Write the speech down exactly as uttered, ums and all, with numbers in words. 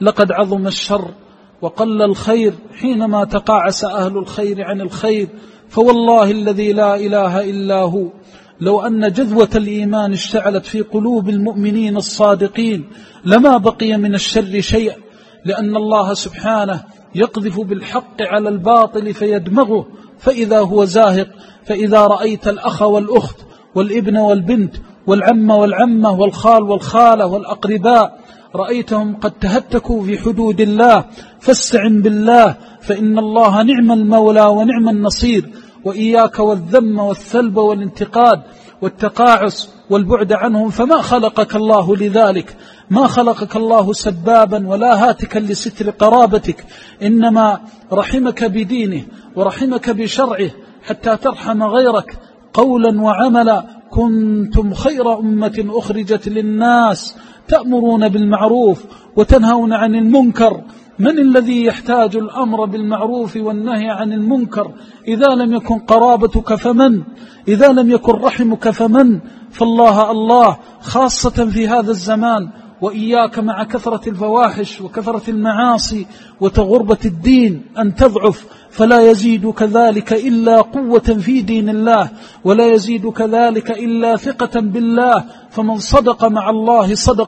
لقد عظم الشر وقل الخير حينما تقاعس أهل الخير عن الخير. فوالله الذي لا إله إلا هو لو أن جذوة الإيمان اشتعلت في قلوب المؤمنين الصادقين لما بقي من الشر شيء، لأن الله سبحانه يقذف بالحق على الباطل فيدمغه فإذا هو زاهق. فإذا رأيت الأخ والأخت والابن والبنت والعم والعمة والخال والخالة والأقرباء رأيتهم قد تهتكوا في حدود الله فاستعن بالله، فإن الله نعم المولى ونعم النصير. وإياك والذم والثلب والانتقاد والتقاعس والبعد عنهم، فما خلقك الله لذلك، ما خلقك الله سبابا ولا هاتكا لستر قرابتك، إنما رحمك بدينه ورحمك بشرعه حتى ترحم غيرك قولا وعملا. كنتم خير أمة أخرجت للناس تأمرون بالمعروف وتنهون عن المنكر. من الذي يحتاج الأمر بالمعروف والنهي عن المنكر إذا لم يكن قرابتك فمن؟ إذا لم يكن رحمك فمن؟ فالله الله خاصة في هذا الزمان. وإياك مع كثرة الفواحش وكثرة المعاصي وتغربة الدين أن تضعف، فلا يزيدك ذلك إلا قوة في دين الله، ولا يزيدك ذلك إلا ثقة بالله. فمن صدق مع الله صدق